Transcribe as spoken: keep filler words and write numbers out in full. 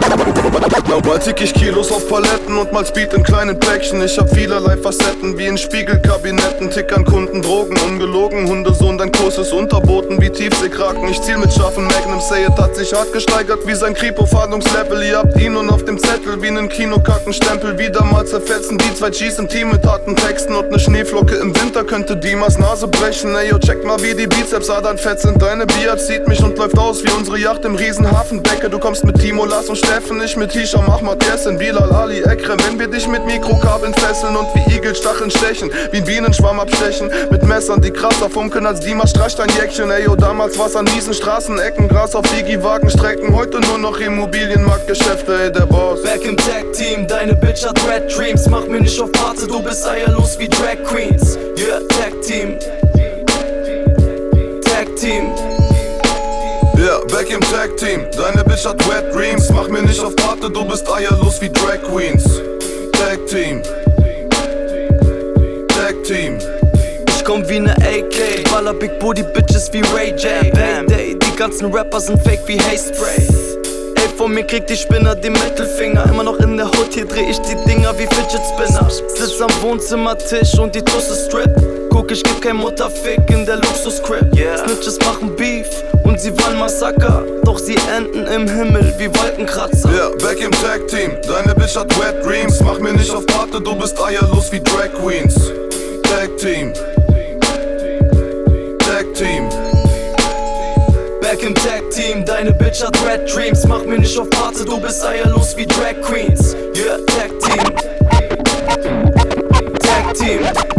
Mal tick ich Kilos auf Paletten und mal Speed in kleinen Päckchen. Ich hab vielerlei Facetten wie in Spiegelkabinetten. Tick an Kunden, Drogen, ungelogen. Hundesohn, dein Kurs ist unterboten wie Tiefseekraken. Ich ziel mit scharfen Magnum, say it hat sich hart gesteigert wie sein Kripo-Fahndungslevel. Ihr habt ihn und auf dem Zettel wie nen Kinokackenstempel. Wieder mal zerfetzen die zwei G's im Team mit harten Texten. Und ne Schneeflocke im Winter könnte Dimas Nase brechen. Ey, yo, check mal wie die Bizeps-Adern fett sind. Deine Bia zieht mich und läuft aus wie unsere Yacht im Riesenhafendecke. Du kommst mit Timo, Lars und Steffen, ich mit Hisham, Ahmad, Yassin, Bilal, Ali, Ekrem. Wenn wir dich mit Mikrokabeln fesseln und wie Igelstacheln stechen, wie ein Bienenschwarm abstechen, mit Messern, die krasser funkeln als Dimas streicht ein Jäckchen. Ey, yo, damals war's an miesen Straßenecken, Gras auf Digi-Wagenstrecken, heute nur noch Immobilienmarktgeschäfte, ey, der Boss. Back im Tag-Team, deine Bitch hat Red Dreams. Mach mir nicht auf Party, du bist eierlos wie Drag Queens. Yeah, Tag-Team, Tag-Team. Yeah, back im Tag-Team, deine Bitch hat Wet Dreams. Mach mir nicht auf Party, du bist eierlos wie Drag Queens. Tag-Team, Tag-Team. Ich komm wie ne A K, baller Big Booty Bitches wie Ray J. Payday, die ganzen Rapper sind fake wie Hairspray. Ey, von mir kriegt die Spinner den Mittelfinger. Immer noch in der Hood, hier dreh ich die Dinger wie Fidget Spinner. Sitz am Wohnzimmertisch und die Tusse Strip. Guck, ich geb kein Mutterfick in der Luxus-Crib. Snitches machen Beef und sie wollen Massaker, doch sie enden im Himmel wie Wolkenkratzer. Yeah, back im Tag-Team, deine Bitch hat Wet Dreams. Mach mir nicht auf Party, du bist eierlos wie Drag Queens. Tag-Team, Tag-Team. Back im Tag-Team, deine Bitch hat Red Dreams. Mach mir nicht auf Party, du bist eierlos wie Drag Queens. Yeah, Tag-Team, Tag-Team.